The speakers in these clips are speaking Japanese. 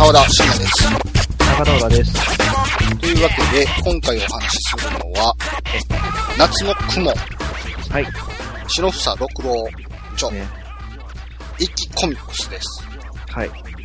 沢田信也です。 中田浦です。 というわけで、今回お話しするのは、夏の雲。 はい。 篠房六郎著、一気コミックスです。 はい。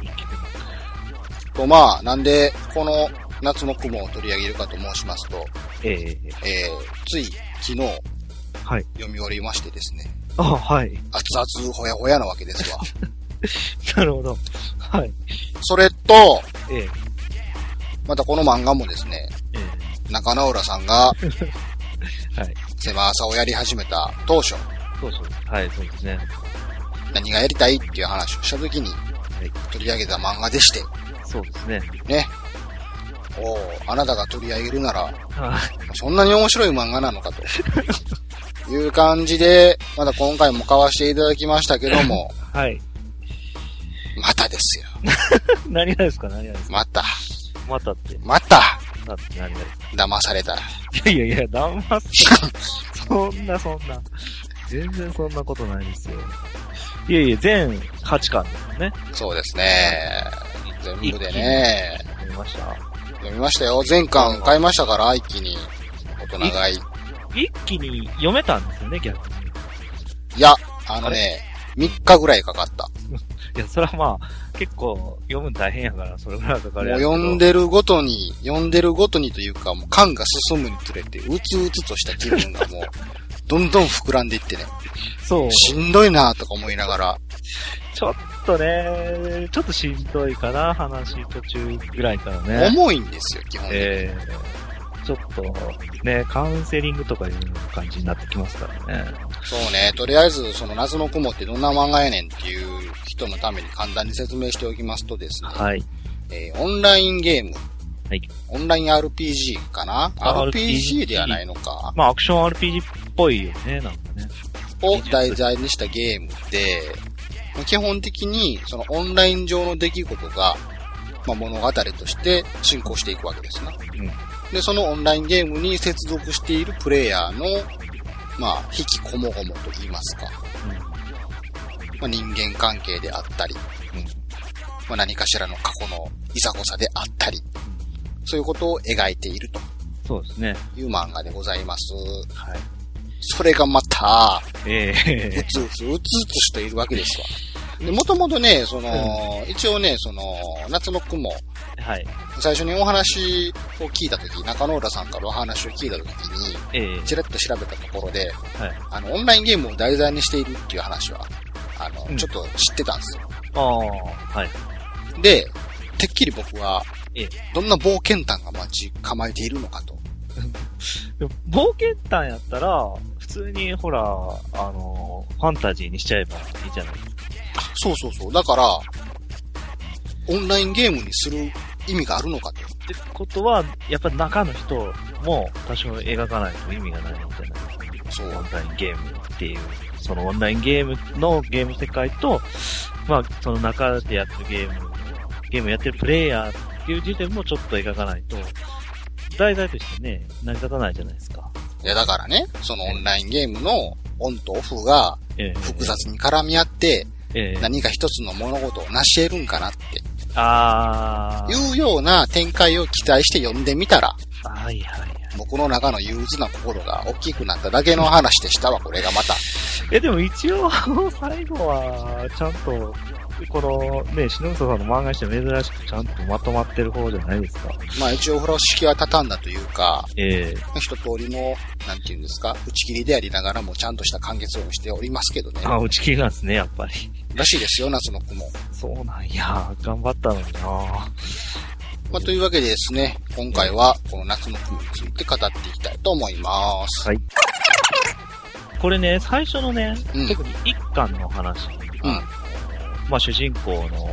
と、まあ、なんで、この夏の雲を取り上げるかと申しますと、つい昨日、 はい。 読み終わりましてですね。 あ、はい。 熱々ほやほやなわけですわ。 なるほど。はい。 それと、 ままたこの漫画もですね、中野浦さんが、 はい。 狭朝をやり始めた当初、 そう。はい、そうですね。 何がやりたいっていう話をしたときに、取り上げた漫画でして、 そうですね。 ね。あなたが取り上げるなら、 はい。 そんなに面白い漫画なのかという感じで、まだ今回も買わせていただきましたけども、 はい。 またですよ。 何がですか？ また。 またって。 また。 だって何がですか？ 騙された。 いや、騙す。そんな。全然そんなことないですよ。いや、全8巻ですよね。 そうですね。全部でね。 読みました？ 読みましたよ。全巻買いましたから、一気に。大人買い。 一気に読めたんですよね、逆に。 いや、3日ぐらいかかった。 いや、それはまあ、結構読むの大変やから、それぐらいかかるやつ。 もう読んでるごとにというか、もう巻が進むにつれて、うつうつとした気分がもう、どんどん膨らんでいってね。 そう。 しんどいなとか思いながら。 ちょっとしんどいかな、話途中ぐらいからね。 重いんですよ、基本的に。 ちょっと、ね、カウンセリングとかいう感じになってきますからね。 そうね、とりあえず、その夏の雲ってどんな漫画やねんっていう人のために簡単に説明しておきますとですね。 はい。 オンラインゲーム。 はい。 オンライン RPG かな？ RPG ではないのか。 まあ、アクション RPG っぽいよね、なんかね。 を題材にしたゲームで、基本的に、そのオンライン上の出来事が、まあ、物語として進行していくわけですね。 うん。 で、そのオンラインゲームに接続しているプレイヤーの、まあ、引きこもごもと言いますか。まあ、人間関係であったり、まあ、何かしらの過去のいざこざであったり、そういうことを描いていると。 そうですね。 いう漫画でございます。 はい。 それがまた、うつうつしているわけですわ。で、もともとね、一応ね、夏の雲。 はい。 最初にお話を聞いたとき、中野浦さんからお話を聞いたときに、ちらっと調べたところで、はい、オンラインゲームを題材にしているっていう話は、ちょっと知ってたんですよ。 はい。 で、てっきり僕は、どんな冒険譚が待ち構えているのかと。 冒険譚やったら、普通にほら、ファンタジーにしちゃえばいいじゃないですか。 そう。だから、オンラインゲームにする意味があるのかと。 ってことは、やっぱ中の人も多少描かないと意味がないんじゃないですか。そう。オンラインゲームっていう、そのオンラインゲームのゲーム世界と、まあ、その中でやってるゲームやってるプレイヤーっていう時点もちょっと描かないと、題材としてね、成り立たないじゃないですか。 いや、だからね、そのオンラインゲームのオンとオフが複雑に絡み合って、何か一つの物事を成し得るんかなって。いうような展開を期待して読んでみたら、僕の中の憂鬱な心が大きくなっただけの話でしたわ、これがまた。 でも一応、最後は、ちゃんと、このね、篠本さんの漫画にして珍しくちゃんとまとまってる方じゃないですか。まあ一応風呂敷は畳んだというか、一通りの、なんていうんですか、打ち切りでありながらもちゃんとした完結をしておりますけどね。 打ち切りなんですね、やっぱり。 らしいですよ、夏の雲。 そうなんや、頑張ったのにな。 まあというわけでですね、今回はこの夏の雲について語っていきたいと思います。 はい。これね、最初のね、特に一巻の話。まあ、主人公の、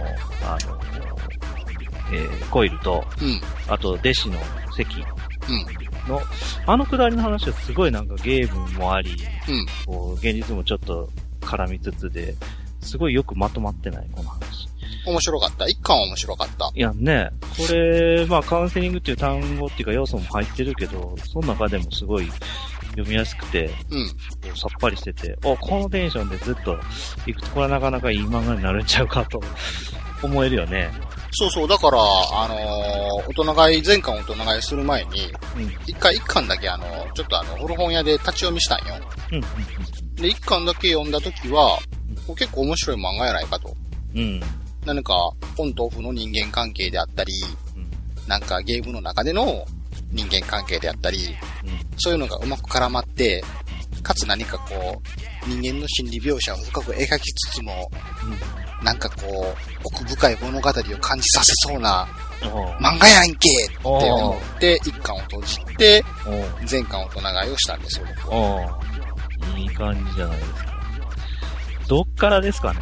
コイルと、あと、弟子の関の、くだりの話はすごいなんかゲームもあり、こう、現実もちょっと絡みつつで、すごいよくまとまってない、この話。 面白かった。一巻は面白かった。 いやね、これ、まあ、カウンセリングっていう単語っていうか要素も入ってるけど、その中でもすごい読みやすくて、さっぱりしてて、このテンションでずっと行くと、これはなかなかいい漫画になるんちゃうかと思えるよね。 そうそう、だから、大人買い、前巻大人買いする前に、一巻だけちょっと古本屋で立ち読みしたんよ。で、一巻だけ読んだときは、結構面白い漫画やないかと。何か、オンとオフの人間関係であったり、なんかゲームの中での人間関係であったり、そういうのがうまく絡まって、かつ何かこう、人間の心理描写を深く描きつつも、なんかこう、奥深い物語を感じさせそうな、漫画やんけって思って、一巻を閉じて、全巻大人買いをしたんですよ、僕は。 いい感じじゃないですか。どっからですかね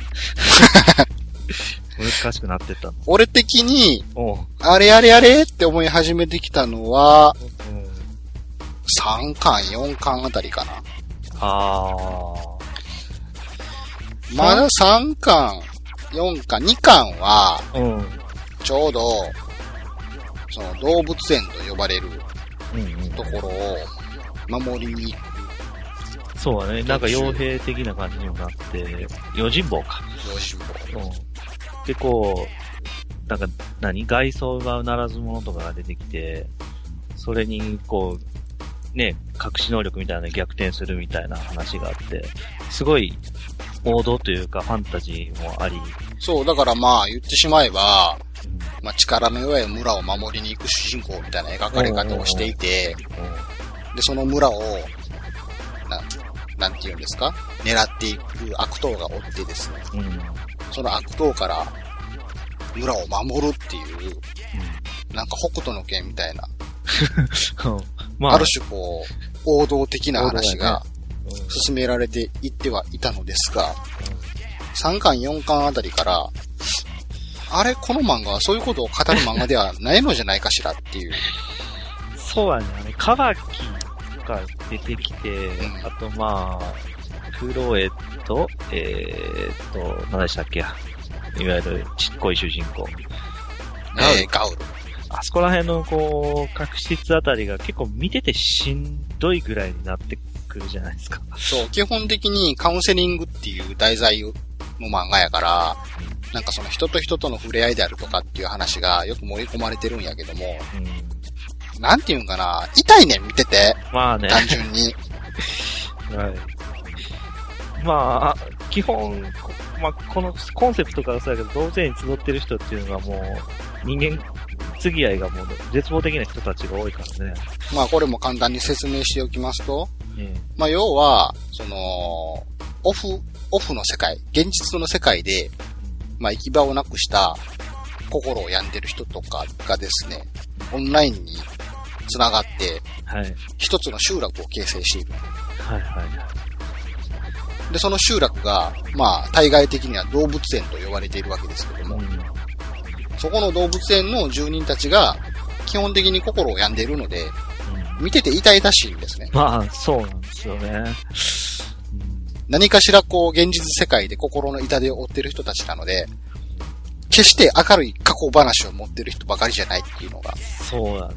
難しくなってったの。 俺的に、あれって思い始めてきたのは、3巻、4巻あたりかな。まだ3巻、4巻、2巻は、ちょうど、その動物園と呼ばれるところを守りに行く。 そうだね。なんか傭兵的な感じにもなって、用心棒か。 用心棒。 で、こう、なんか、外装がならず者とかが出てきて、それに、こう、ね、隠し能力みたいなの逆転するみたいな話があって、すごい王道というかファンタジーもあり。 そう、だからまあ言ってしまえば、まあ力の弱い村を守りに行く主人公みたいな描かれ方をしていて、で、その村を、なんて言うんですか？狙っていく悪党がおってですね、その悪党から村を守るっていう、なんか北斗の拳みたいな、ある種こう、王道的な話が進められていってはいたのですが、3巻4巻あたりから、あれこの漫画はそういうことを語る漫画ではないのじゃないかしらっていう。 そうやね。カバキが出てきて、あとまあ、クロエと、何でしたっけや。いわゆるちっこい主人公。 ガウル。 あそこら辺のこう、確執あたりが結構見ててしんどいぐらいになってくるじゃないですか。 そう、基本的にカウンセリングっていう題材の漫画やから、なんかその人と人との触れ合いであるとかっていう話がよく盛り込まれてるんやけども、なんていうんかな、痛いねん見てて。 まあね。 単純に。 はい。まあ、基本、まあ、このコンセプトからそうやけど、動物園に集ってる人っていうのがもう、人間付き合いがもう絶望的な人たちが多いからね。 まあこれも簡単に説明しておきますと、まあ要は、その、オフの世界、現実の世界で、まあ行き場をなくした心を病んでる人とかがですね、オンラインに繋がって、一つの集落を形成している。で、その集落が、まあ、対外的には動物園と呼ばれているわけですけども、そこの動物園の住人たちが、基本的に心を病んでいるので、見てて痛々しいんですね。 まあ、そうなんですよね。 何かしらこう、現実世界で心の痛手を負ってる人たちなので、決して明るい過去話を持ってる人ばかりじゃないっていうのが。 そうなんね。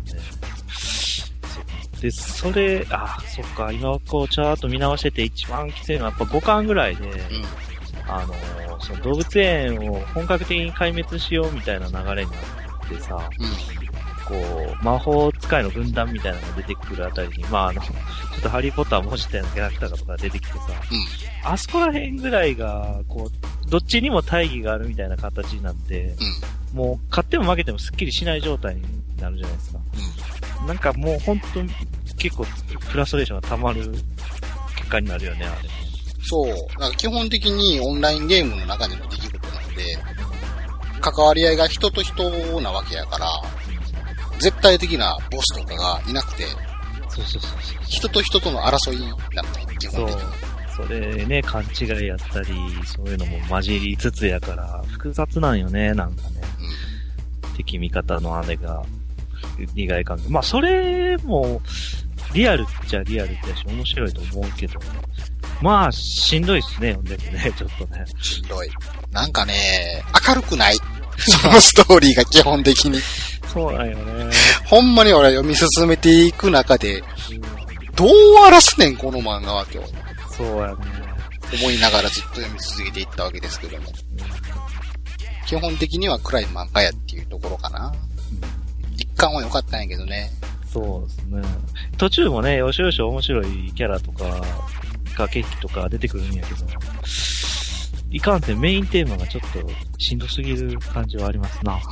で、それ、そっか、今こう、ちゃーっと見直してて一番きついのはやっぱ5巻ぐらいで、その動物園を本格的に壊滅しようみたいな流れになってさ、こう、魔法使いの軍団みたいなのが出てくるあたりに、まあちょっとハリーポッター文字たようなキャラクターとか出てきてさ、あそこら辺ぐらいが、こう、どっちにも大義があるみたいな形になって、もう勝っても負けてもスッキリしない状態になるじゃないですか。なんかもう本当に結構フラストレーションが溜まる結果になるよね、あれ。 そう。なんか基本的にオンラインゲームの中での出来事なので、関わり合いが人と人なわけやから、絶対的なボスとかがいなくて、人と人との争いなのね、基本的に。 それね、勘違いやったり、そういうのも混じりつつやから、複雑なんよね、なんかね。敵味方の姉が、利害関係。まあ、それも、リアルっちゃリアルってやし、面白いと思うけど、まあ、しんどいっすね、読んでてね、ちょっとね。 しんどい。なんかね、明るくない。そのストーリーが基本的に。 そうなんよね。 ほんまに俺読み進めていく中で、どう終わらすねん、この漫画は今日。 そうやね。 思いながらずっと読み続けていったわけですけども。 基本的には暗い漫画やっていうところかな。一巻は良かったんやけどね。 そうですね。途中もね、よしよし面白いキャラとか、駆け引きとか出てくるんやけど、いかんせんメインテーマがちょっとしんどすぎる感じはありますな。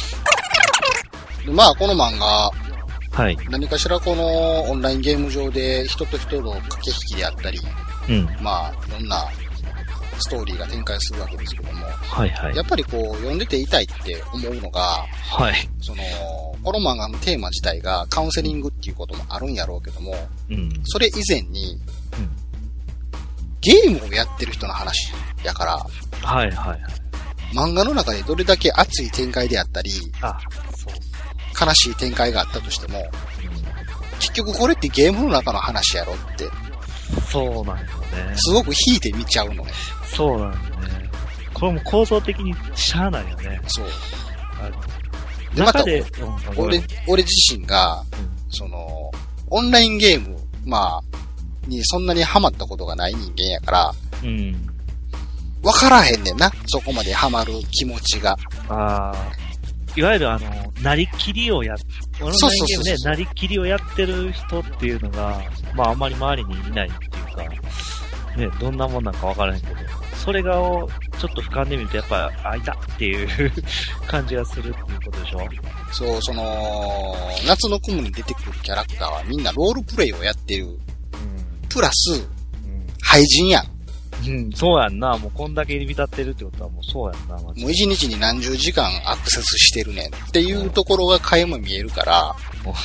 まあ、この漫画、 はい。 何かしらこのオンラインゲーム上で人と人の駆け引きであったり、まあ、いろんなストーリーが展開するわけですけども、 はいはい。 やっぱりこう、読んでて痛いって思うのが、 はい。 この漫画のテーマ自体がカウンセリングっていうこともあるんやろうけども、それ以前に、ゲームをやってる人の話やから、 はいはいはい。 漫画の中でどれだけ熱い展開であったり、悲しい展開があったとしても、結局これってゲームの中の話やろって。 そうなんですね。 すごく引いて見ちゃうのね。 そうなんですね。これも構造的にしゃあないよね。 そう。で、また、俺自身が、オンラインゲーム、にそんなにハマったことがない人間やから、わからへんねんな。そこまでハマる気持ちが。 いわゆるなりきりをオンラインゲームでなりきりをやってる人っていうのが、あんまり周りにいないっていうか、ね、どんなもんなんかわからへんけど、それがちょっと俯瞰で見るとやっぱ、いたっていう感じがするっていうことでしょ？ そう、夏の雲に出てくるキャラクターはみんなロールプレイをやってる。プラス、廃人やん。 そうやんな。もうこんだけ入り浸ってるってことはもうそうやんな。もう一日に何十時間アクセスしてるねんっていうところが垣間見えるから、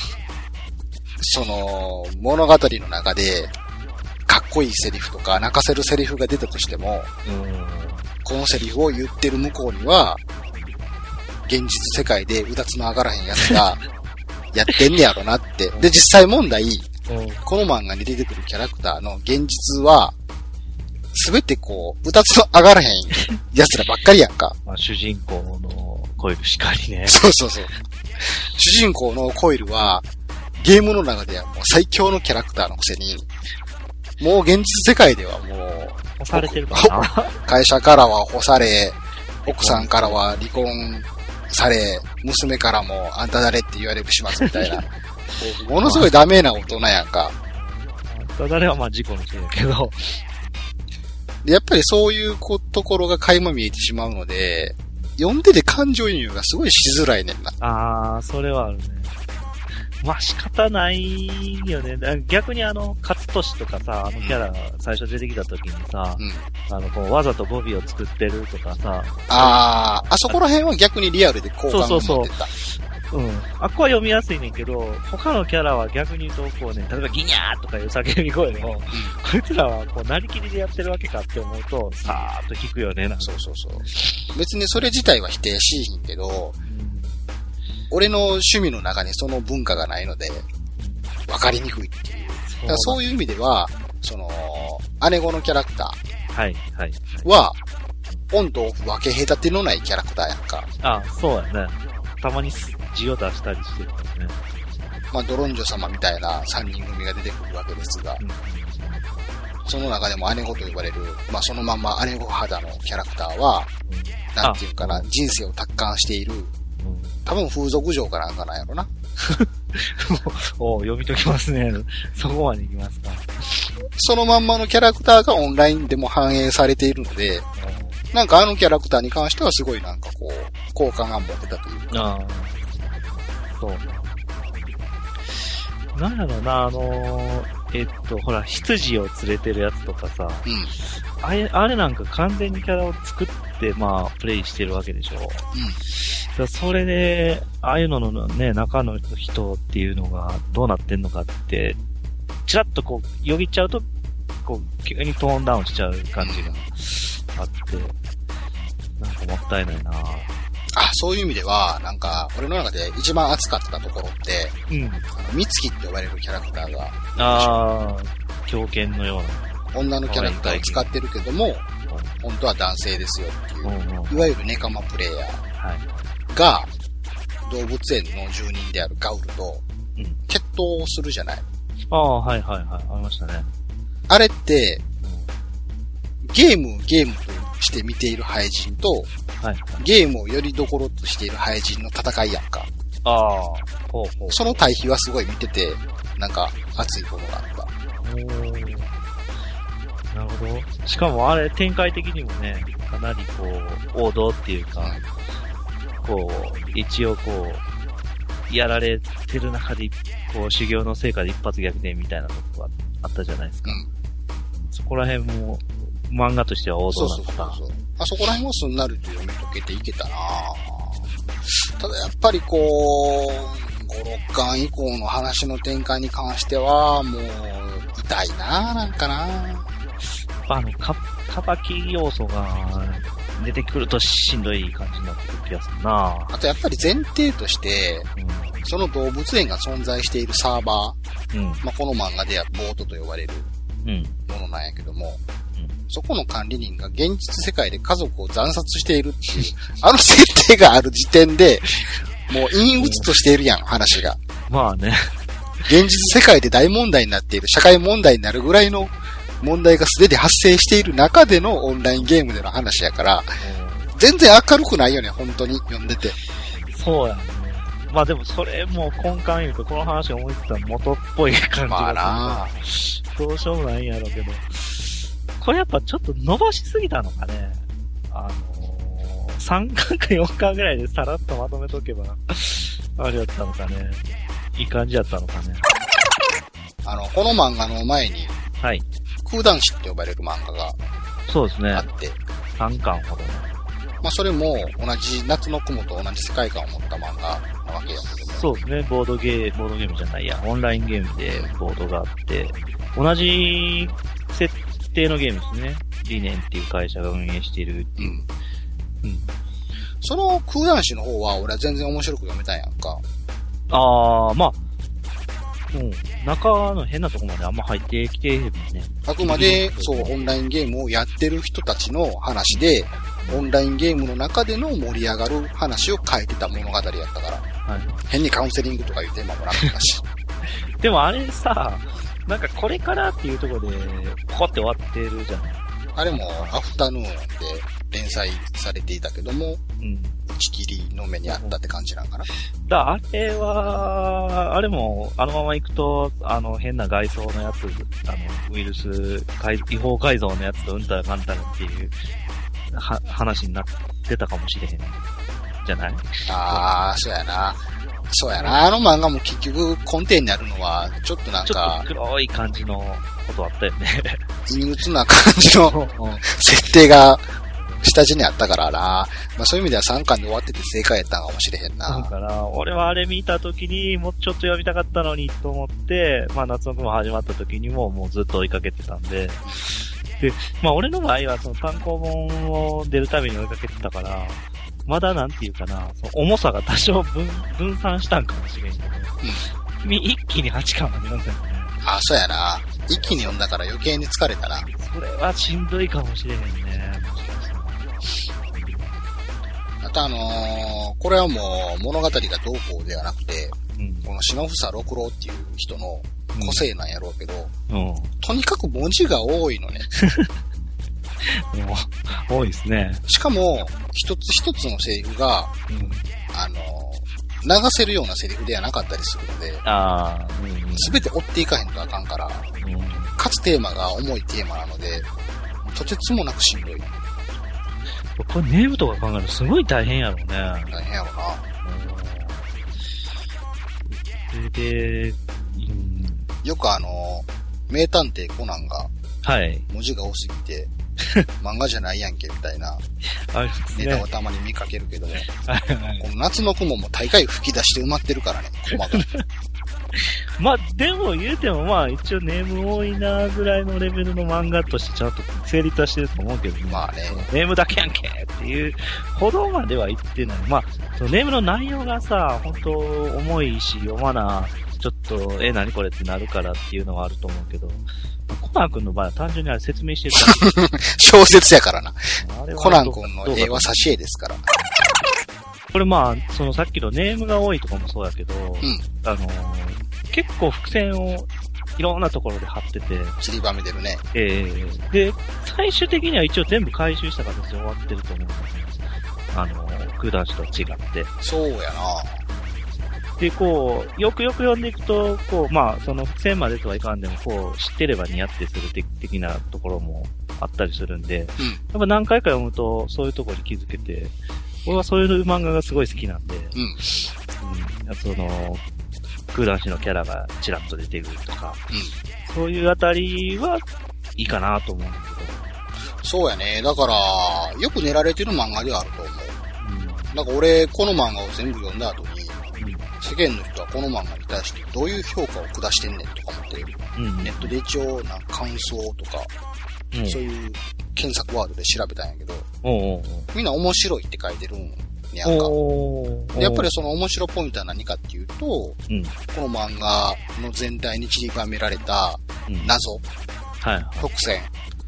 物語の中で、かっこいいセリフとか泣かせるセリフが出たとしても、このセリフを言ってる向こうには、現実世界でうだつの上がらへんやつが、やってんねやろなって。で、実際問題、この漫画に出てくるキャラクターの現実は、すべてうだつの上がらへん奴らばっかりやんか。 主人公のコイルしかりね。 そう。主人公のコイルは、ゲームの中ではもう最強のキャラクターのくせに、もう現実世界ではもう、 干されてるかな。 会社からは干され、奥さんからは離婚され、娘からもあんた誰って言われる始末みたいな。ものすごいダメな大人やんか。 あんた誰は事故のせいだけど。 で、やっぱりそういうところが垣間見えてしまうので、読んでて感情移入がすごいしづらいねんな。 それはあるね。仕方ないよね。逆に勝利とかさ、キャラ最初出てきた時にさ、わざとボビーを作ってるとかさ。 あそこら辺は逆にリアルで好感を持ってた。 あっこは読みやすいねんけど、他のキャラは逆に言うと、例えばギニャーとかいう叫び声の、こいつらはなりきりでやってるわけかって思うと、さーっと引くよね。 そう。別にそれ自体は否定しひんけど、俺の趣味の中にその文化がないので、わかりにくいっていう。だからそういう意味では、姉子のキャラクターは、オンとオフ分け隔てのないキャラクターやんか。 そうやね。たまに字を出したりしてるからね。 ドロンジョ様みたいな3人組が出てくるわけですが、その中でも姉子と呼ばれる、そのまんま姉子肌のキャラクターは、なんていうかな、人生を達観している、多分風俗嬢かなんかなんやろな。 読み解きますね。そこまで行きますか。 そのまんまのキャラクターがオンラインでも反映されているので、なんかキャラクターに関してはすごい好感が持ってたというか。 そう。なんやろな、ほら、羊を連れてるやつとかさ、あれなんか完全にキャラを作って、プレイしてるわけでしょ。それで、ああいうののね、中の人っていうのがどうなってんのかって、ちらっとよぎっちゃうと、急にトーンダウンしちゃう感じがあって、なんかもったいないな。 そういう意味では、なんか、俺の中で一番熱かったところって、美月って呼ばれるキャラクターが、 狂犬のような。 女のキャラクターを使ってるけども、本当は男性ですよっていう、いわゆるネカマプレイヤーが、動物園の住人であるガウルと、決闘をするじゃない。 はい。ありましたね。 あれって、ゲームと言っして見ている廃人と、 はい、 ゲームをよりどころとしている廃人の戦いやんか。 ああ、ほうほう。 その対比はすごい見てて、なんか熱いものがあった。 なるほど。しかもあれ展開的にもね、かなりこう、王道っていうか、こう、一応こう、やられてる中で、こう、修行の成果で一発逆転みたいなとこがあったじゃないですか。そこら辺も、漫画としては王道なのかな。 そう。あそこら辺もすんなりと読み解けていけたなただやっぱりこう、5、6巻以降の話の展開に関しては、もう、痛いなんかなカバキ要素が出てくるとしんどい感じになってくる気がするなあとやっぱり前提として、その動物園が存在しているサーバー、この漫画ではボートと呼ばれるものなんやけども、そこの管理人が現実世界で家族を惨殺しているっていう、あの設定がある時点で、もう陰鬱としているやん、話が。 まあね。 現実世界で大問題になっている、社会問題になるぐらいの問題がすでに発生している中でのオンラインゲームでの話やから、全然明るくないよね、本当に読んでて。 そうやね。まあでもそれも根幹言うと、この話思いついたら元っぽい感じが。 まあなどうしようもないんやろうけど。これやっぱちょっと伸ばしすぎたのかね。3巻か4巻ぐらいでさらっとまとめとけば、あれだったのかね。いい感じだったのかね。 この漫画の前に、 はい。 空男子って呼ばれる漫画がそうですね。 あって、 3巻ほどね。 それも同じ夏の雲と同じ世界観を持った漫画なわけやけど。 そうですね。ボードゲームじゃないや。オンラインゲームでボードがあって、同じ設定のゲームですね。理念っていう会社が運営しているっていう。 その空男子の方は俺は全然面白く読めたんやんか。中の変なとこまであんま入ってきてへんね。 あくまで、オンラインゲームをやってる人たちの話で、オンラインゲームの中での盛り上がる話を書いてた物語やったから、変にカウンセリングとかいうテーマもなかったし。 でもあれさ、なんかこれからっていうところで、ポコって終わってるじゃない。 あれもアフタヌーンで連載されていたけども、打ち切りの目にあったって感じなんかな。 あれも、あのまま行くと、変な外装のやつ、ウイルス、違法改造のやつとうんたらかんたらっていう、話になってたかもしれへん。じゃない？ そうやな。そうやな。あの漫画も結局根底にあるのは、ちょっとなんか。 ちょっと黒い感じのことあったよね。 陰鬱な感じの設定が下地にあったからな。そういう意味では3巻で終わってて正解やったのかもしれへんな。 だから、俺はあれ見た時にもうちょっと読みたかったのにと思って、夏の雲始まった時にもうずっと追いかけてたんで。で、俺の場合はその単行本を出るたびに追いかけてたから、まだなんていうかな、その重さが多少分散したんかもしれんけど、一気に8巻まで読んだよね。 そうやな。一気に読んだから余計に疲れたな。 それはしんどいかもしれへんね。 あとこれはもう物語がどうこうではなくて、この篠房六郎っていう人の個性なんやろうけど、とにかく文字が多いのね。 多いですね。 しかも、一つ一つのセリフが、流せるようなセリフではなかったりするので、すべて追っていかへんとあかんから、かつテーマが重いテーマなので、とてつもなくしんどい。 これネームとか考えるとすごい大変やろうね。 大変やろな。で、 よく名探偵コナンが、文字が多すぎて、漫画じゃないやんけみたいなネタをたまに見かけるけども、この夏の雲も大概吹き出して埋まってるからね、コマが。 でも言うても一応ネーム多いなぐらいのレベルの漫画としてちゃんと成立はしてると思うけどね。ネームだけやんけっていうほどまでは言ってない。そのネームの内容がさ、本当重いし読まな、ちょっと、何これってなるからっていうのはあると思うけど、コナン君の場合は単純にあれ説明してるから。 小説やからな。コナン君の絵は挿絵ですから。 これそのさっきのネームが多いとかもそうやけど、結構伏線をいろんなところで貼ってて。 散りばめてるね。 で、最終的には一応全部回収した形で終わってると思うんですね。空団種と違って。 そうやな。 で、こう、よくよく読んでいくと、こう、まあ、その伏線までとはいかんでも、こう、知ってれば似合ってする的なところもあったりするんで、やっぱ何回か読むと、そういうところに気づけて、俺はそういう漫画がすごい好きなんで、その、空団種のキャラがチラッと出てくるとか、そういうあたりはいいかなと思うんだけど。そうやね。だから、よく練られてる漫画ではあると思う。なんか俺、この漫画を全部読んだ後に、世間の人はこの漫画に対してどういう評価を下してんねんとか思って、ネットで一応感想とか、そういう検索ワードで調べたんやけど、みんな面白いって書いてるんやんか。でやっぱりその面白ポイントは何かっていうと、この漫画の全体に散りばめられた謎、伏線、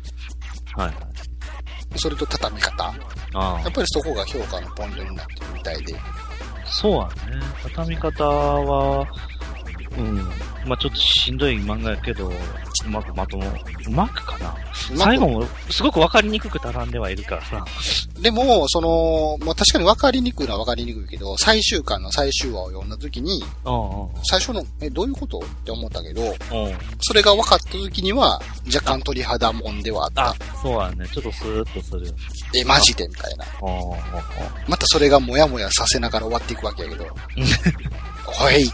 それと畳み方、やっぱりそこが評価のポイントになってるみたいで。 そうはね。畳み方は、まあちょっとしんどい漫画やけど、うまくかな。最後もすごくわかりにくく畳んではいるからさ。 でも、まあ確かにわかりにくいのはわかりにくいけど、最終巻の最終話を読んだ時に、最初の、どういうことって思ったけど、それが分かった時には、若干鳥肌もんではあった。 そうはね。ちょっとスーッとする。 マジでみたいな。またそれがもやもやさせながら終わっていくわけやけど、おいって。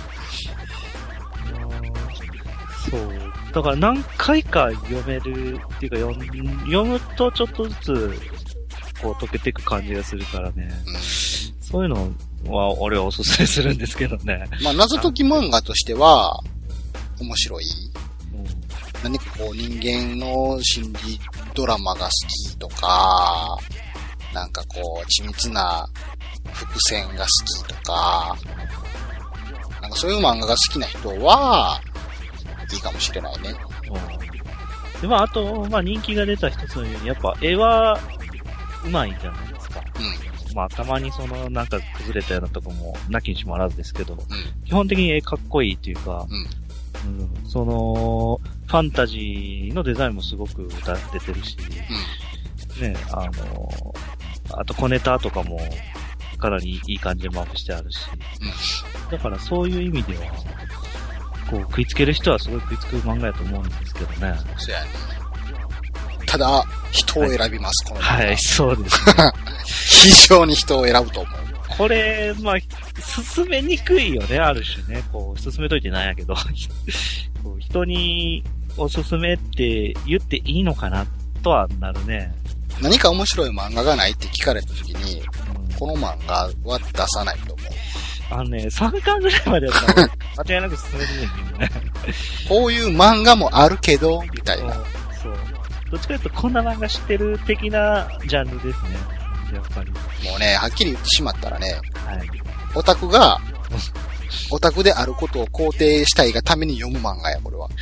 そう。だから何回か読めるっていうか読むとちょっとずつこう溶けていく感じがするからね。そういうのは俺はおすすめするんですけどね。 まあ謎解き漫画としては面白い。何かこう人間の心理ドラマが好きとか、なんかこう緻密な伏線が好きとか、なんかそういう漫画が好きな人はいいかもしれないね。 で、まあ、あと、まあ、人気が出た一つのように、やっぱ絵は、うまいじゃないですか。まあ、たまになんか崩れたようなとこも、なきにしもあらずですけど、基本的に絵かっこいいっていうか、ファンタジーのデザインもすごく出てるし、ね、あと小ネタとかも、かなりいい感じでマークしてあるし、だからそういう意味では、こう食いつける人はすごい食いつく漫画やと思うんですけどね。 そうやね。ただ、人を選びます、この漫画。 はい、そうですね。 非常に人を選ぶと思う。 これ、まあ、進めにくいよね、ある種ね。こう、進めといてなんやけど。こう人におすすめって言っていいのかなとはなるね。 何か面白い漫画がないって聞かれた時に、この漫画は出さないと思う。 3巻ぐらいまでやったら間違いなく進めてるんだけどね。 こういう漫画もあるけど、みたいな。 そう。どっちかというとこんな漫画知ってる的なジャンルですね。やっぱり。 もうね、はっきり言ってしまったらね、オタクが、オタクであることを肯定したいがために読む漫画や、これは。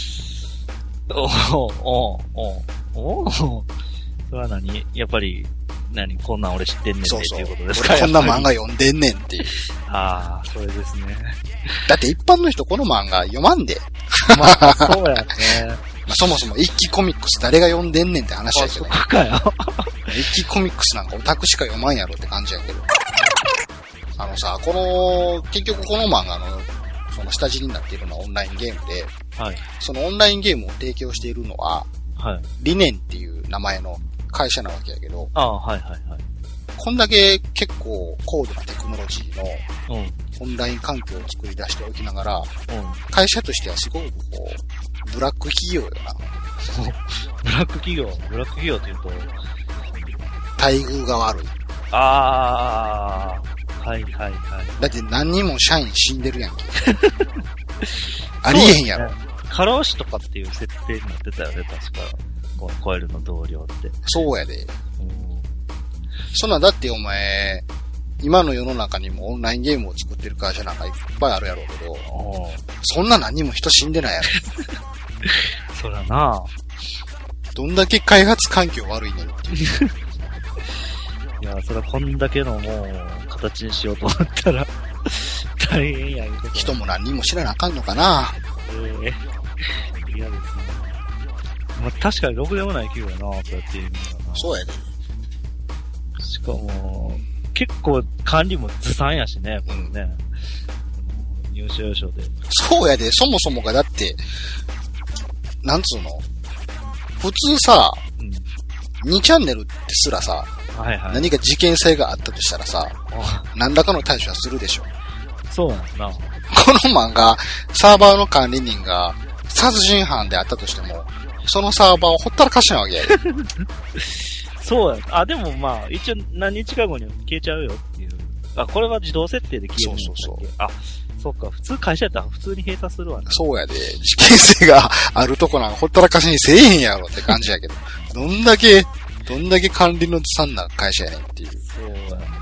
それは何やっぱり、こんなん俺知ってんねんっていうことですか？ 俺こんな漫画読んでんねんっていう。 ああ、それですね。 だって一般の人この漫画読まんで。 まあ、そうやね。 そもそも一気コミックス誰が読んでんねんって話やけど。 そうかよ。 一気コミックスなんかオタクしか読まんやろって感じやけど。結局この漫画の、下地になっているのはオンラインゲームで、そのオンラインゲームを提供しているのは、理念っていう名前の会社なわけやけど、こんだけ結構高度なテクノロジーのオンライン環境を作り出しておきながら、会社としてはすごくこう、ブラック企業よな。 ブラック企業って言うと、 待遇が悪い。だって何人も社員死んでるやんけ。ありえへんやろ。 過労死とかっていう設定になってたよね、確か。コエルの同僚って。 そうやで。そんなんだってお前、今の世の中にもオンラインゲームを作ってる会社なんかいっぱいあるやろうけど、そんな何も人死んでないやろ。 そらな。 どんだけ開発環境悪いねんっていう。 いや、それはこんだけのもう、形にしようと思ったら、大変やん。 人も何人も知らなあかんのかな。 嫌ですね。まあ、確かにろくでもない企業やな、そうやって言うのはな。 そうやで。 しかも、結構管理もずさんやしね、これね。優勝優勝で。 そうやで、そもそもがだって、なんつうの普通さ、2チャンネルってすらさ、 はいはい、 何か事件性があったとしたらさ、何らかの対処はするでしょ。 そうなんだな。 この漫画、サーバーの管理人が殺人犯であったとしても、そのサーバーをほったらかしなわけやで。 そうや。あ、でもまあ、一応何日か後に消えちゃうよっていう。あ、これは自動設定で消えるんだっけ。そう。あ、そうか。普通会社やったら普通に閉鎖するわね。 そうやで。事件性があるとこなんかほったらかしにせえへんやろって感じやけど。どんだけ管理のずさんな会社やねんっていう。 そうやんな。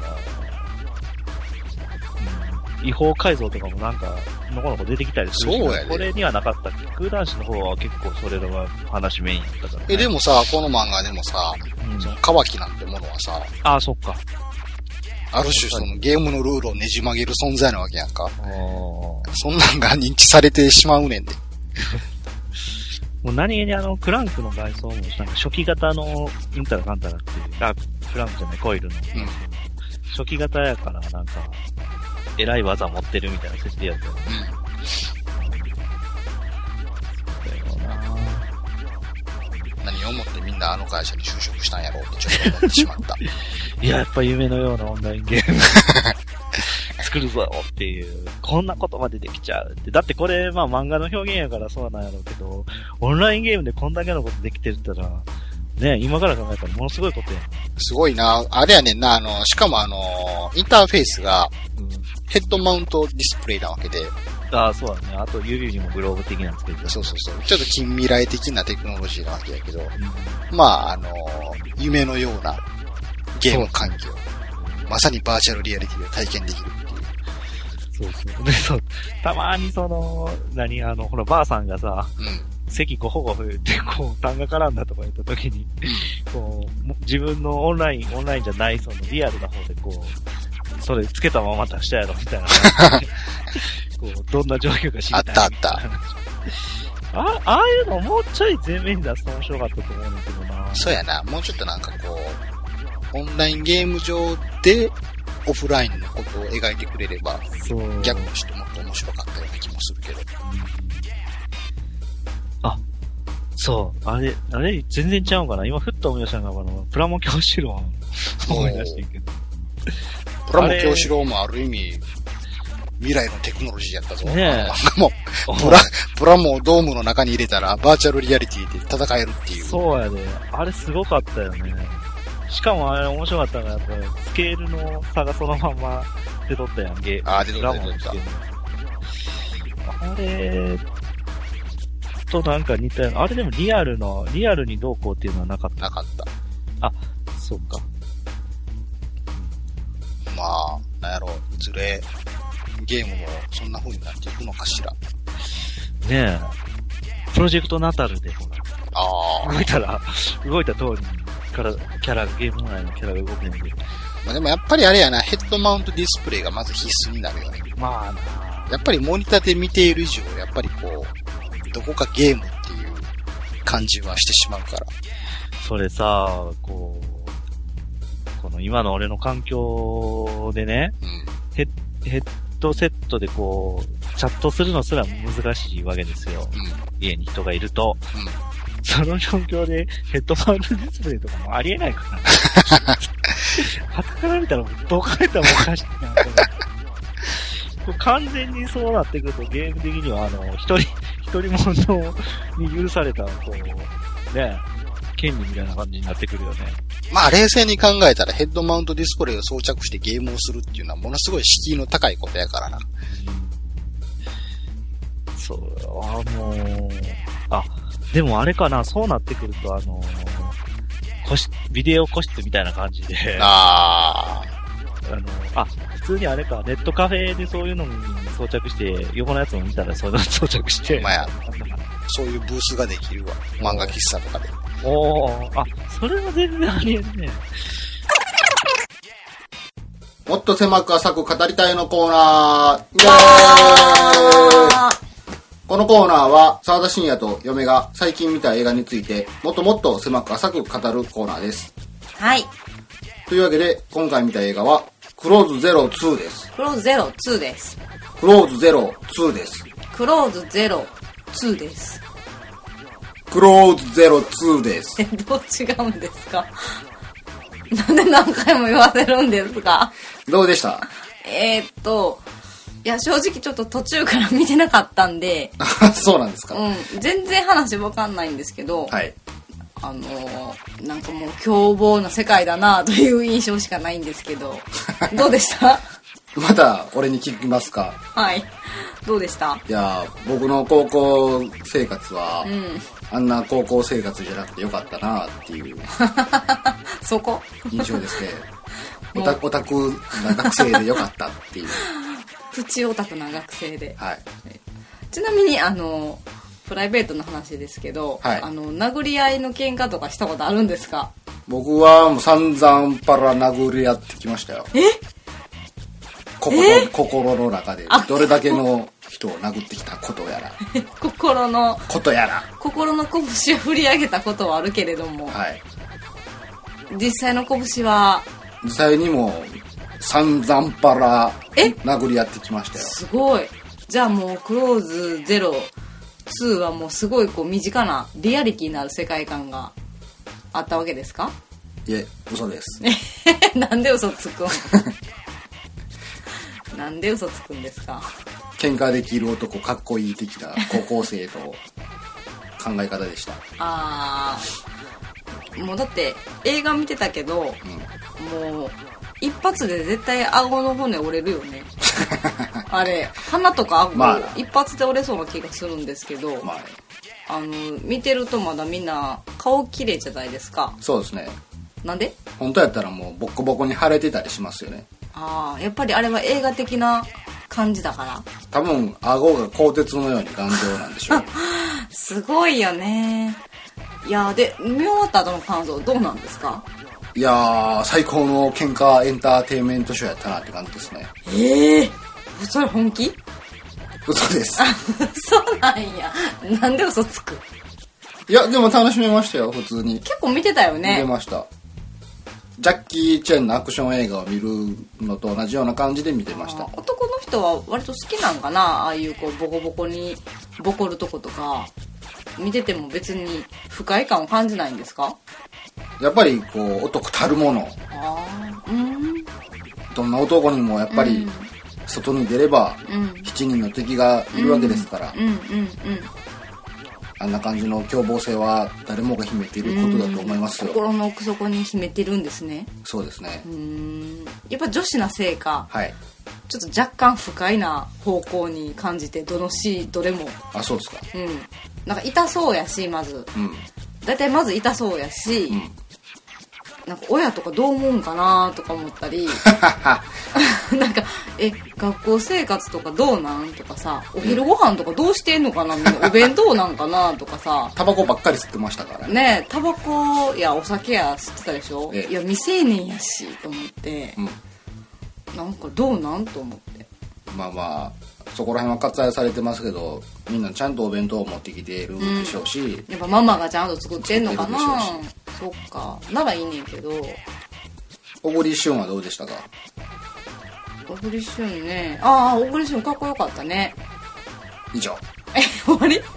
違法改造とかもなんか、のこのこ出てきたりするし、 そうやで。 これにはなかったっけ。空男子の方は結構それらが話メインやったから、ね。 でもさ、この漫画でもさ、そのカワキなんてものはさ、 あ、そっか。 ある種そのゲームのルールをねじ曲げる存在なわけやんか。そんなんが認知されてしまうねんで。 もう何気にクランクの外装もなんか初期型のインタラカンタラっていう、あ、クランクじゃない、コイルの。初期型やからなんか、偉い技持ってるみたいな設定やったよね。 何をもってみんなあの会社に就職したんやろうってちょっと思ってしまった。 いや、やっぱ夢のようなオンラインゲーム作るぞっていう、こんなことまでできちゃうって。だってこれ、まあ漫画の表現やからそうなんやろうけど、オンラインゲームでこんだけのことできてるったら、ね、今から考えたらものすごいことやん。 すごいな。あれやねんな、しかもインターフェースが、ヘッドマウントディスプレイなわけで。 ああ、そうだね。あと指にもグローブ的なのつけてる。 そう。ちょっと近未来的なテクノロジーなわけやけど、まあ、夢のようなゲーム環境。まさにバーチャルリアリティを体験できるっていう。 そう。で、たまにほら、ばあさんがさ、席ごほごほ言って、単が絡んだとか言った時に、自分のオンラインじゃない、リアルな方でそれつけたまま出したやろ、みたいな。どんな状況か知りたい。 あった。 ああいうのもうちょい前面に出すと面白かったと思うんだけどな。 そうやな。もうちょっとなんかオンラインゲーム上で、オフラインのことを描いてくれれば、逆にしてもっと面白かったような気もするけど。 そう。あれ、全然ちゃうんかな。今、ふっと思い出したのが、プラモ教師論思い出してるけど。 プラモ教師論もある意味、未来のテクノロジーやったぞ。 ねえ。もプラモをドームの中に入れたら、バーチャルリアリティで戦えるっていう。 そうやで。あれすごかったよね。しかもあれ面白かったのが、やっぱり、スケールの差がそのまま出とったやん、出とった。あれ、となんか似たような、あれでもリアルにどうこうっていうのはなかった。 なかった。 あ、そうか。 まあ、なんやろ、いずれ、ゲームもそんな風になっていくのかしら。 ねえ。プロジェクトナタルで、ほら。動いた通りに、ゲーム内のキャラが動くんで。 まあでもやっぱりあれやな、ヘッドマウントディスプレイがまず必須になるよね。 まあな。 やっぱりモニターで見ている以上、やっぱりどこかゲームっていう感じはしてしまうから。 それさ、この今の俺の環境でね、ヘッドセットでチャットするのすら難しいわけですよ。家に人がいると。その状況でヘッドマウントディスプレイとかもありえないから。はたから見たらどう考えたらもおかしいな。完全にそうなってくるとゲーム的には一人者に許された、権利みたいな感じになってくるよね。 まあ冷静に考えたらヘッドマウントディスプレイを装着してゲームをするっていうのはものすごい敷居の高いことやからな。 でもあれかな、そうなってくるとビデオ個室みたいな感じで。普通にあれか、ネットカフェでそういうのに装着して、横のやつを見たらそういうのに装着して。 そういうブースができるわ。漫画喫茶とかで。 それは全然ありえるね。 もっと狭く浅く語りたいのコーナー。イェーイこのコーナーは沢田信也と嫁が最近見た映画についてもっともっと狭く浅く語るコーナーです。 はい。 というわけで今回見た映画はクローズゼロ2です。 クローズゼロ2です。 クローズゼロ2です。 クローズゼロ2です。 クローズゼロ2です。 どう違うんですか？なんで何回も言わせるんですか？ どうでした？ いや正直ちょっと途中から見てなかったんでそうなんですか？ 全然話わかんないんですけど、 はい、 なんかもう凶暴な世界だなという印象しかないんですけどどうでした？ また俺に聞きますか？ はい、どうでした？ いや僕の高校生活は、あんな高校生活じゃなくてよかったなっていうそこ印象ですね。オタクな学生でよかったっていうプチオタクな学生で、 はい、 ちなみにプライベートの話ですけど、 はい、 殴り合いの喧嘩とかしたことあるんですか？ 僕はもう散々パラ殴り合ってきましたよ。心の中でどれだけの人を殴ってきたことやら心の拳を振り上げたことはあるけれども、 はい、 実際の拳は実際にも散々パラ殴り合ってきましたよ。 すごい。じゃあもうクローズゼロ2はもうすごいこう身近なリアリティのある世界観があったわけですか？ いえ、嘘です。 なんで嘘つくんなんで嘘つくんですか？ 喧嘩できる男かっこいい的な高校生と考え方でした。 もうだって映画見てたけど、もう一発で絶対顎の骨折れるよねあれ鼻とか顎、一発で折れそうな気がするんですけど、見てるとまだみんな顔綺麗じゃないですか。 そうですね。 なんで？ 本当やったらもうボッコボコに腫れてたりしますよね。 やっぱりあれは映画的な感じだから。 多分顎が鋼鉄のように頑丈なんでしょうすごいよね。いやで見終わった後の感想どうなんですか？ いや最高の喧嘩エンターテインメントショーやったなって感じですね。 それ本気？ 嘘です。 そうなんや。なんで嘘つく？ いやでも楽しめましたよ。普通に結構見てたよね。 見てました。ジャッキー・チェンのアクション映画を見るのと同じような感じで見てました。 男の人は割と好きなんかな、ああいうこうボコボコにボコるとことか見てても別に不快感を感じないんですか？ やっぱりこう男たるもの、どんな男にもやっぱり外に出れば7人の敵がいるわけですから、あんな感じの凶暴性は誰もが秘めていることだと思いますよ。 心の奥底に秘めてるんですね。 そうですね。 やっぱ女子なせいか、 はい、 ちょっと若干不快な方向に感じて、どのシーンどれも。 あ、そうですか。 なんか痛そうやし、まず、だいたいまず痛そうやし、なんか親とかどう思うんかなとか思ったりなんか学校生活とかどうなんとかさ、お昼ご飯とかどうしてんのかな、みんなお弁当なんかなとかさタバコばっかり吸ってましたからね。タバコやお酒や吸ってたでしょ。いや未成年やしと思って、なんかどうなんと思って、 まあそこら辺は割愛されてますけど、みんなちゃんとお弁当を持ってきているでしょうし、 やっぱママがちゃんと作ってんのかな。そっか、ならいいねんけど。 小栗旬はどうでしたか？ 小栗旬ね、小栗旬かっこよかったね。 以上。 終わり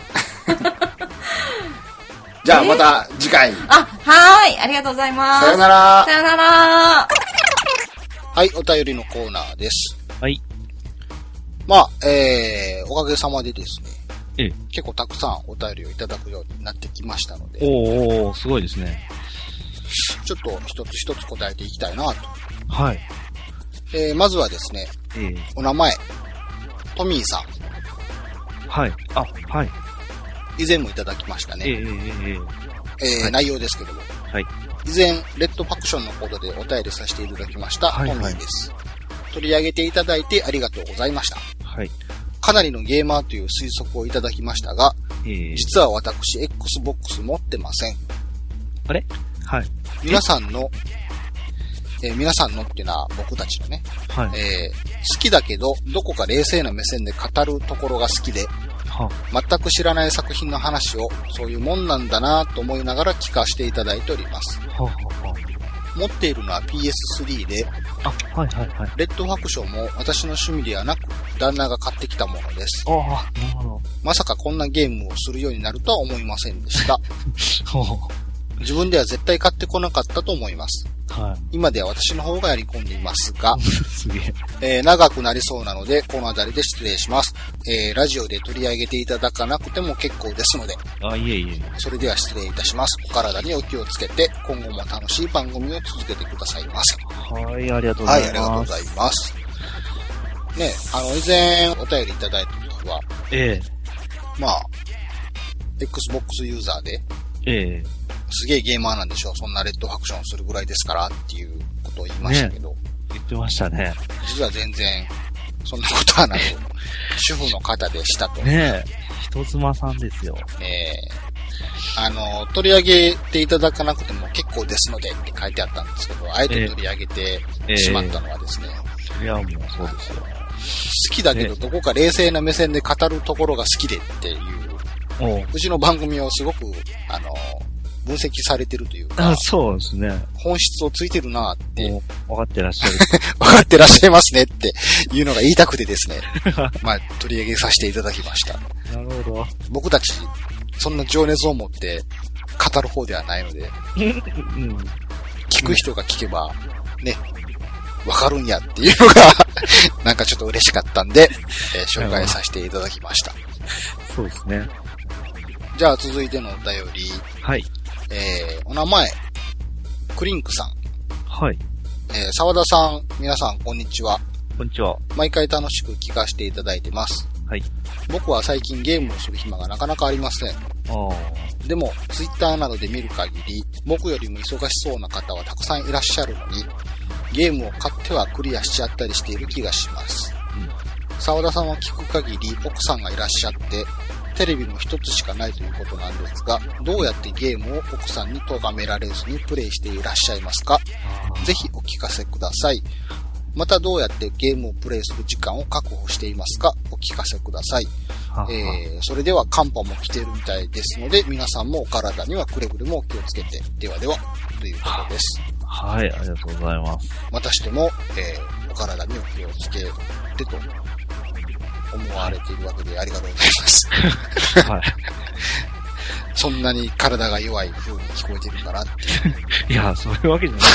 じゃあまた次回。 はい、ありがとうございます。 さよなら。 さよなら。 はい、お便りのコーナーです。 はい。 まあ、おかげさまでですね、結構たくさんお便りをいただくようになってきましたので、 おー、すごいですね。 ちょっと一つ一つ答えていきたいなと。 はい。 まずはですね、お名前、トミーさん。 はい。はい。 以前もいただきましたね。内容ですけども。 はい。 以前、レッドファクションのことでお便りさせていただきました、トミーです。取り上げていただいてありがとうございました。 はい。 かなりのゲーマーという推測をいただきましたが、実は私、Xbox 持ってません。 あれ？はい。 皆さんのっていうのは僕たちのね、好きだけど、どこか冷静な目線で語るところが好きで、 全く知らない作品の話をそういうもんなんだなと思いながら聞かせていただいております。持っているのは PS3 で、レッドファクションも私の趣味ではなく旦那が買ってきたものです。まさかこんなゲームをするようになるとは思いませんでした。自分では絶対買ってこなかったと思います。今では私の方がやり込んでいますが、長くなりそうなのでこの辺りで失礼します。ラジオで取り上げていただかなくても結構ですので、それでは失礼いたします。お体にお気をつけて今後も楽しい番組を続けてくださいませ。 はい、ありがとうございます。 はい、ありがとうございます。ね、以前お便りいただいた時は、まあ Xbox ユーザーで、すげえゲーマーなんでしょう。そんなレッドファクションをするぐらいですからっていうことを言いましたけど。 言ってましたね。 実は全然、そんなことはなく、主婦の方でしたと。 人妻さんですよ。 取り上げていただかなくても結構ですのでって書いてあったんですけど、あえて取り上げてしまったのはですね。 いや、もうそうですよ。 好きだけど、どこか冷静な目線で語るところが好きでっていう、うちの番組をすごく、分析されてるというか、 そうですね。 本質をついてるなって。 分かってらっしゃる。 分かってらっしゃいますねっていうのが言いたくてですね。まあ、取り上げさせていただきました。 なるほど。 僕たち、そんな情熱を持って語る方ではないので、聞く人が聞けば、ね、わかるんやっていうのが、なんかちょっと嬉しかったんで、紹介させていただきました。 そうですね。 じゃあ続いてのお便り。 はい。 お名前、クリンクさん。 はい。 沢田さん、皆さん、こんにちは。 こんにちは。 毎回楽しく聞かせていただいてます。 はい。 僕は最近ゲームをする暇がなかなかありません。でも、ツイッターなどで見る限り、僕よりも忙しそうな方はたくさんいらっしゃるのに、ゲームを買ってはクリアしちゃったりしている気がします。沢田さんは聞く限り、奥さんがいらっしゃって、テレビも一つしかないということなんですが、どうやってゲームを奥さんに咎められずにプレイしていらっしゃいますか？ぜひお聞かせください。またどうやってゲームをプレイする時間を確保していますか？お聞かせください。それでは寒波も来ているみたいですので、皆さんもお体にはくれぐれもお気をつけて。ではでは、ということです。 はい、ありがとうございます。 またしても、お体にお気をつけてと思われているわけでありがとうございます。はい。そんなに体が弱い風に聞こえてるかなって。 いや、そういうわけじゃない。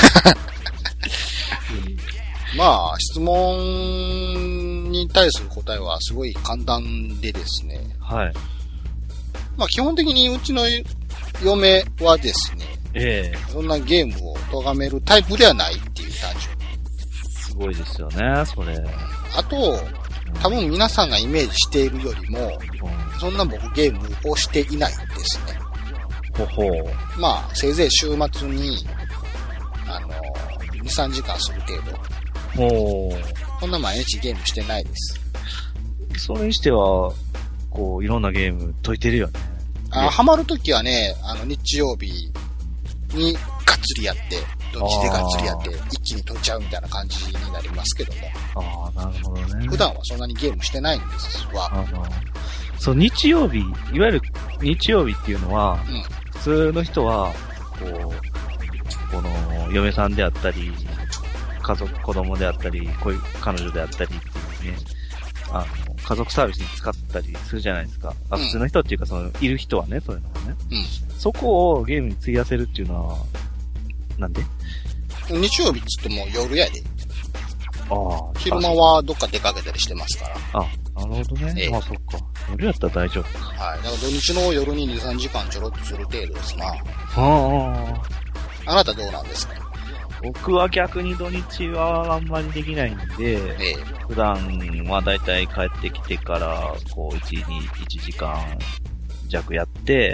まあ、質問に対する答えはすごい簡単でですね。 はい。 まあ、基本的にうちの嫁はですね、そんなゲームを咎めるタイプではないっていう単純に。 すごいですよね、それ。 あと、多分皆さんがイメージしているよりも、そんな僕ゲームをしていないですね。まあ、せいぜい週末に、2、3時間する程度。そんな毎日ゲームしてないです。 それにしては、こう、いろんなゲーム解いてるよね。 ハマるときはね、日曜日にがっつりやって、土日でがっつりやって、一気に解いちゃうみたいな感じになりますけども。 なるほどね。 普段はそんなにゲームしてないんですわ。 そう、日曜日、いわゆる日曜日っていうのは、普通の人は、この、嫁さんであったり、子供であったり、彼女であったりっていうね、家族サービスに使ったりするじゃないですか。普通の人っていうか、いる人はね、そういうのはね。そこをゲームに費やせるっていうのは、なんで？ 日曜日っつっても夜やで。昼間はどっか出かけたりしてますから。 なるほどね。そっか。夜やったら大丈夫か。 はい。だから土日の夜に2、3時間ちょろっとする程度ですな。あなたどうなんですか？ 僕は逆に土日はあんまりできないんで、普段はだいたい帰ってきてから、1時間弱やって、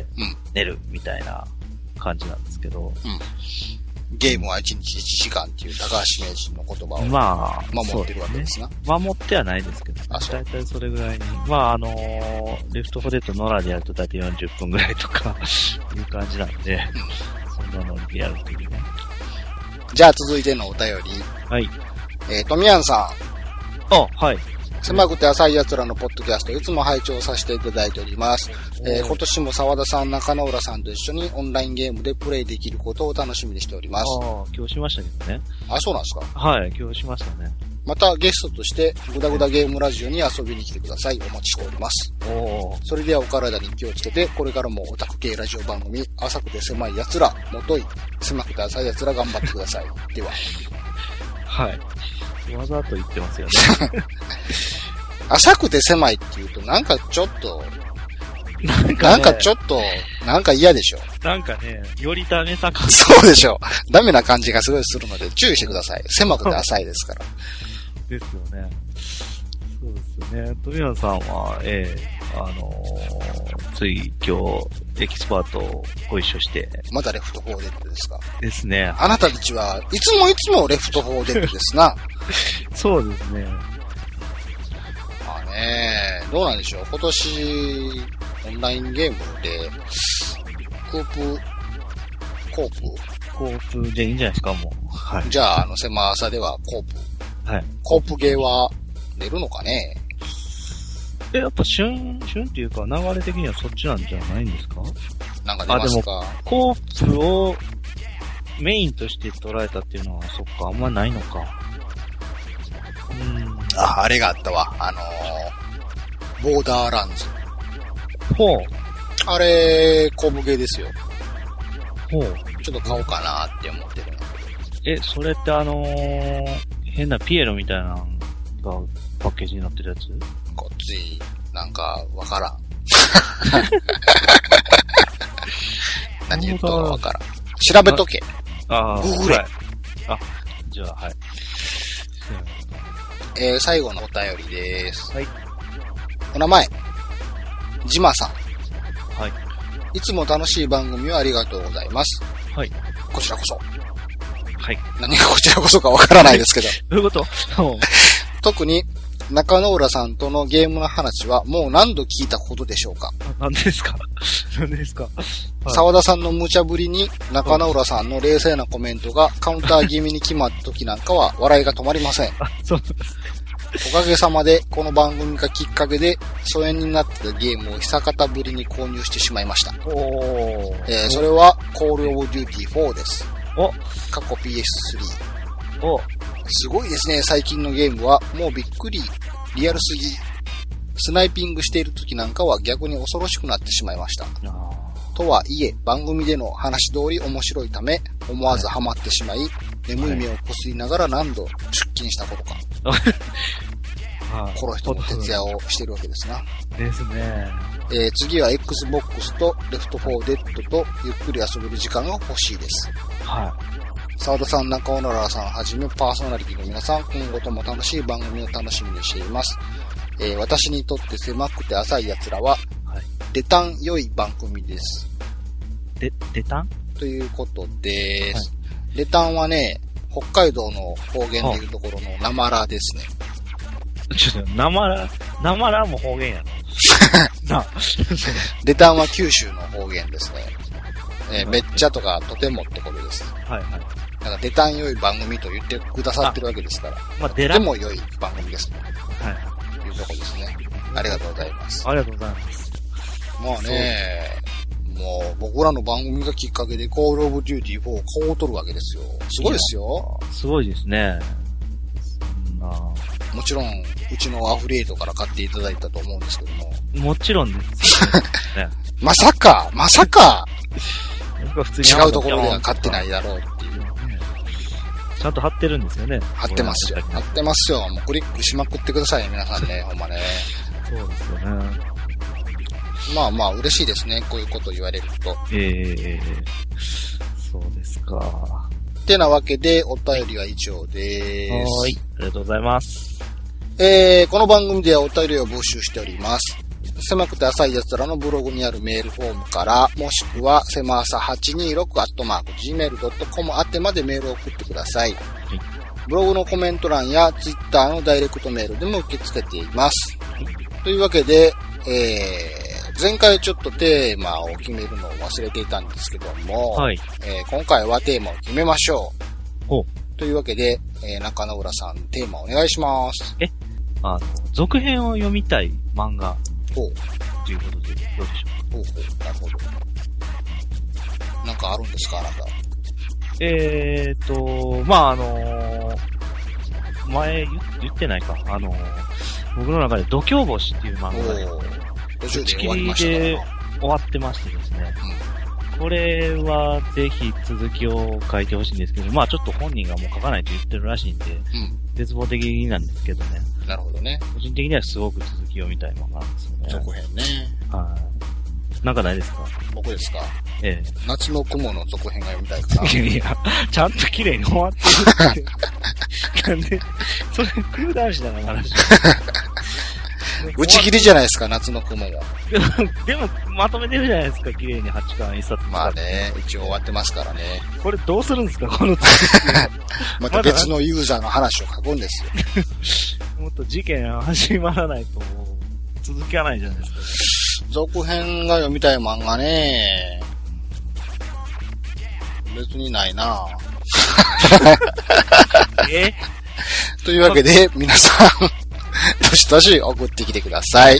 寝るみたいな感じなんですけど、 ゲームは1日1時間っていう高橋名人の言葉を守ってるわけですな。 守ってはないですけど、だいたいそれぐらいに。レフト4デッドノラでやるとだいたい40分ぐらいとかいう感じなんで、そんなのにやるっていうね。じゃあ続いてのお便り。 はい。 トミヤンさん。はい。 狭くて浅い奴らのポッドキャストいつも拝聴させていただいております。今年も沢田さん、中野浦さんと一緒にオンラインゲームでプレイできることを楽しみにしております。 今日しましたけどね。 あ、そうなんですか？ はい、今日しましたね。 またゲストとしてグダグダゲームラジオに遊びに来てください。お待ちしております。それではお体に気をつけて、これからもオタク系ラジオ番組、浅くて狭い奴ら、もとい、狭くて浅い奴ら頑張ってください。では。 はい。わざと言ってますよね。 浅くて狭いって言うと、なんかちょっと、なんかちょっと、なんか嫌でしょ。 なんかね、よりダメさか。 そうでしょ。ダメな感じがすごいするので注意してください。狭くて浅いですから。 ですよね。そうですね。富山さんは、つい今日、エキスパートをご一緒して。 まだレフト4デッドですか？ ですね。 あなたたちはいつもレフト4デッドですな。 そうですね。 まあね、どうなんでしょう。今年、オンラインゲームで、コープでいいんじゃないですか、もう。はい。 じゃあ、狭浅ではコープ。 はい。 コープゲーは出るのかね？ やっぱ旬っていうか、流れ的にはそっちなんじゃないんですか？ なんか出ますか？ でも、コープをメインとして捉えたっていうのは、そっか、あんまないのか。 あれがあったわ。ボーダーランズ。 ほう。 あれ、コープゲーですよ。 ほう。 ちょっと買おうかなって思ってるんだけど。それって変なピエロみたいなのがパッケージになってるやつ？ こっち、なんか、わからん。何言うとかわからん。調べとけ。ググれ。 はい、じゃあ、はい。 最後のお便りです。 はい。 お名前、ジマさん。 はい。 いつも楽しい番組をありがとうございます。 はい。 こちらこそ。 はい。 何がこちらこそかわからないですけど。 どういうこと？ 特に、中野浦さんとのゲームの話はもう何度聞いたことでしょうか？ 何ですか？何ですか？ 沢田さんの無茶ぶりに中野浦さんの冷静なコメントがカウンター気味に決まった時なんかは笑いが止まりません。 そうです。 おかげさまでこの番組がきっかけで疎遠になってたゲームを久方ぶりに購入してしまいました。それはコールオブデューティー4です。過去 PS3。すごいですね。最近のゲームはもうびっくりリアルすぎ。スナイピングしている時なんかは逆に恐ろしくなってしまいました。とはいえ番組での話通り面白いため思わずハマってしまい、眠い目をこすりながら何度出勤したことか。この人も徹夜をしてるわけですな。 ですね。 次は Xbox とレフト4デッドとゆっくり遊べる時間が欲しいです。 はい。 沢田さん、中尾原さんはじめパーソナリティの皆さん、今後とも楽しい番組を楽しみにしています。私にとって狭くて浅い奴らは、出たん良い番組です。 出たんということです。出たんはね、北海道の方言でいうところのなまらですね。 ちょっと、なまらも方言やな。 出たんは九州の方言ですね。めっちゃとかとてもってことです。 はいはい。 なんか出たん良い番組と言ってくださってるわけですから。 まあ、 とても良い番組ですね。 はい。 いうとこですね。ありがとうございます。 ありがとうございます。 まあね、もう僕らの番組がきっかけでコールオブデューティー4を買おうとるわけですよ。すごいですよ。 すごいですね。 もちろん、うちのアフリエイトから買っていただいたと思うんですけども。 もちろんです、ね。 まさか違うところでは買ってないだろうっていう。 ちゃんと貼ってるんですよね。 貼ってますよ。貼ってますよ。もうクリックしまくってくださいね、皆さんね。ほんまね。 そうですよね。 まあまあ、嬉しいですね。こういうこと言われると。 そうですか。 ってなわけで、お便りは以上です。 はい。ありがとうございます。 この番組ではお便りを募集しております。狭くて浅い奴らのブログにあるメールフォームから、もしくは、狭浅 826@gmail.com 宛てまでメールを送ってください。はい、ブログのコメント欄やツイッターのダイレクトメールでも受け付けています。というわけで、前回ちょっとテーマを決めるのを忘れていたんですけども、はい、今回はテーマを決めましょう。というわけで、中野浦さんテーマお願いします。 続編を読みたい漫画。ということで、どうでしょう。 なるほど。なんかあるんですか、あなた。 前言ってないか。僕の中で度胸星っていう漫画で、打ち切りで終わってましてですね。これはぜひ続きを書いてほしいんですけど、ちょっと本人がもう書かないと言ってるらしいんで、絶望的なんですけどね。 なるほどね。 個人的にはすごく続きを見たい漫画なんですよね。 続編ね。 はい。なんかないですか？ 僕ですか？ ええ。 夏の雲の続編が読みたいかな。 いや、ちゃんと綺麗に終わってるって。なんで、それ、空男子だな、話。 打ち切りじゃないですか、夏の雲も。 でも、まとめてるじゃないですか、綺麗に8巻一冊。 まあね、一応終わってますからね。 これどうするんですか、このまた別のユーザーの話を書くんですよ。もっと事件始まらないと、続かないじゃないですか。 続編が読みたい漫画ね。別にないなというわけで、皆さん、どしどし送ってきてください。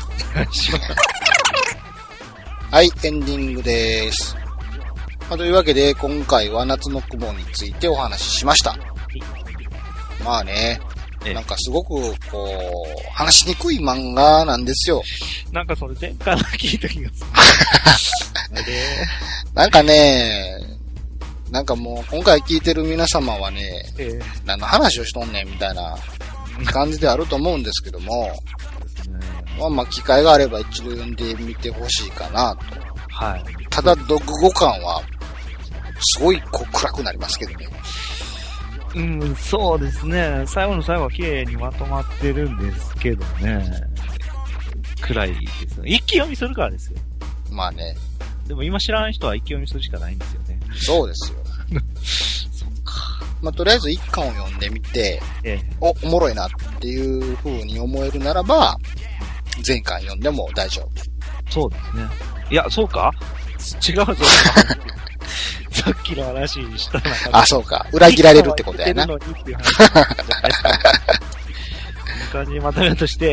はい、エンディングです。というわけで、今回は夏の雲についてお話ししました。まあね、なんかすごく、話しにくい漫画なんですよ。 なんかそれ前回聞いた気がする。 なんかね、なんかもう今回聞いてる皆様はね、何の話をしとんねんみたいな感じであると思うんですけども、機会があれば一度読んでみてほしいかなと。 はい。 ただ読後感は、すごい暗くなりますけどね。 そうですね。最後の最後は綺麗にまとまってるんですけどね。暗いですね。一気読みするからですよ。 まあね。 でも今知らない人は一気読みするしかないんですよね。 そうですよ。 そっか。 とりあえず一巻を読んでみて、おもろいなっていう風に思えるならば、全巻読んでも大丈夫。 そうですね。いや、そうか？違うぞ。さっきの話したら。 あ、そうか。裏切られるってことやな。 感じにまとめようとして、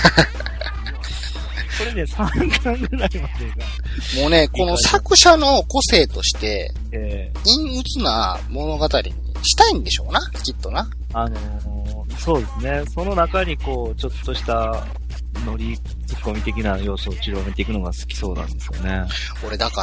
これね、3巻ぐらいまでが。 もうね、この作者の個性として、陰鬱な物語にしたいんでしょうな、きっとな。 そうですね。その中にちょっとしたノリツッコミ的な要素を散りばめていくのが好きそうなんですよね。 俺だから、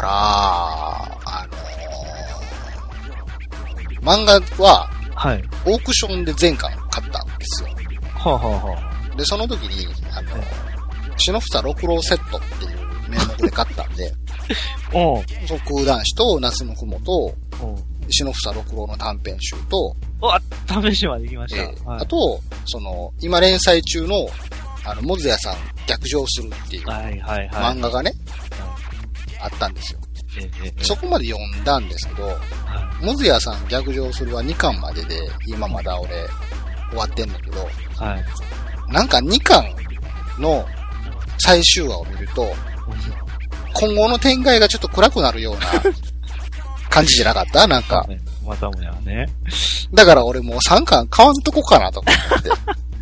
漫画は、はい。オークションで全巻買ったんですよ。で、その時に、篠房六郎セットっていう名目で買ったんで、空男子と夏の雲と、篠房六郎の短編集と、 短編集まで行きました。 あと、今連載中の、モズヤさん逆上するっていう漫画がね、あったんですよ。そこまで読んだんですけど、モズヤさん逆上するは2巻までで、今まだ俺終わってんだけど、なんか2巻の最終話を見ると、今後の展開がちょっと暗くなるような感じじゃなかった？なんか。 またもやね。 だから俺もう3巻買わんとこかなと思って。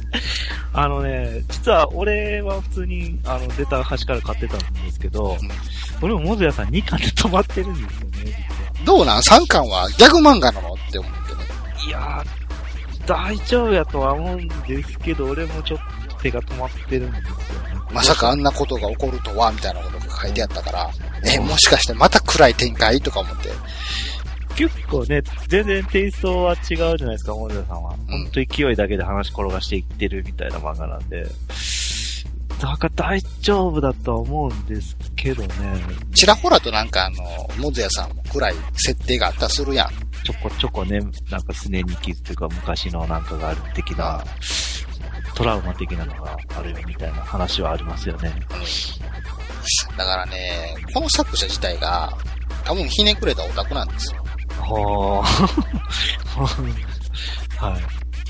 実は俺は普通に、出た端から買ってたんですけど、俺もモズヤさん2巻で止まってるんですよね、実は。 どうなん？ 3 巻はギャグ漫画なのって思ってね。 いやー、大丈夫やとは思うんですけど、俺もちょっと手が止まってるんですよね。 まさかあんなことが起こるとは、みたいなことが書いてあったから、もしかしてまた暗い展開とか思って。 結構ね、全然テイストは違うじゃないですか、モズヤさんは。ほんと勢いだけで話転がしていってるみたいな漫画なんで。だから大丈夫だとは思うんですけどね。 ちらほらとなんかモズヤさんも暗い設定があったりするやん。 ちょこちょこね、なんかすねに傷というか昔のなんかがある的な、トラウマ的なのがあるよみたいな話はありますよね。 だからね、この作者自体が多分ひねくれたオタクなんですよ。 はい。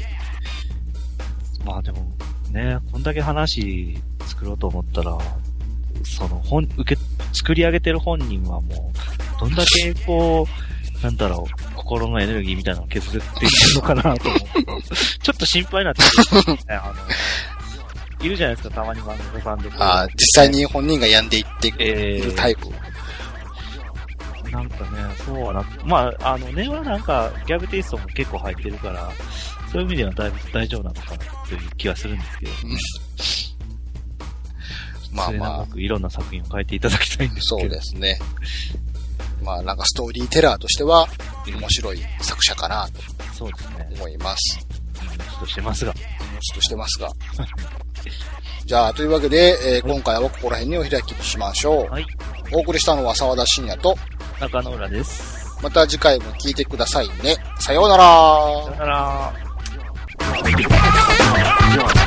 まあでもね、こんだけ話作ろうと思ったら、作り上げてる本人はもう、どんだけ心のエネルギーみたいなのを削っているのかなと思って、ちょっと心配になってくる、ね。 いるじゃないですか、たまに漫画家さんで。 実際に本人が病んでいっているタイプ。 なんかね、そうはな、まあ、根はなんか、ギャグテイストも結構入ってるから、そういう意味ではだいぶ大丈夫なのかなという気はするんですけど。まあまあ。いろんな作品を変えていただきたいんですけど。 そうですね。まあなんかストーリーテラーとしては、面白い作者かなと。 そうですね。 思います。 ちょっとしてますが。 じゃあ、というわけで、今回はここら辺にお開きにしましょう。はい。お送りしたのは沢田信也と中野浦です。 また次回も聞いてくださいね。さようなら。 さようなら。